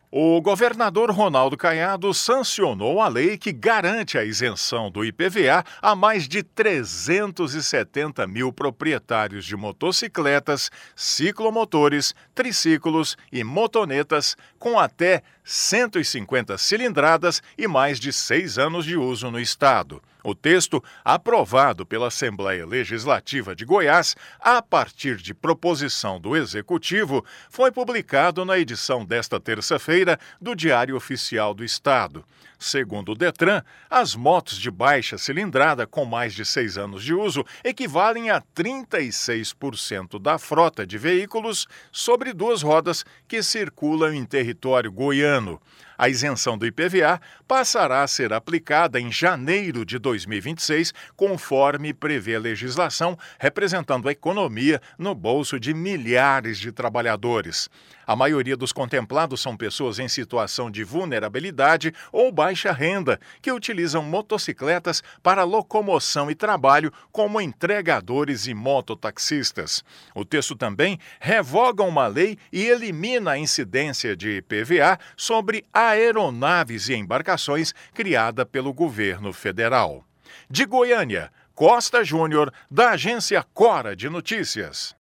O governador Ronaldo Caiado sancionou a lei que garante a isenção do IPVA a mais de 370 mil proprietários de motocicletas, ciclomotores, triciclos e motonetas com até 150 cilindradas e mais de 6 anos de uso no estado. O texto, aprovado pela Assembleia Legislativa de Goiás, a partir de proposição do Executivo, foi publicado na edição desta terça-feira do Diário Oficial do Estado. Segundo o Detran, as motos de baixa cilindrada com mais de 6 anos de uso equivalem a 36% da frota de veículos sobre 2 rodas que circulam em território goiano. A isenção do IPVA passará a ser aplicada em janeiro de 2026, conforme prevê a legislação, representando a economia no bolso de milhares de trabalhadores. A maioria dos contemplados são pessoas em situação de vulnerabilidade ou baixa renda, que utilizam motocicletas para locomoção e trabalho como entregadores e mototaxistas. O texto também revoga uma lei e elimina a incidência de IPVA sobre aeronaves e embarcações criada pelo governo federal. De Goiânia, Costa Júnior, da agência Cora de Notícias.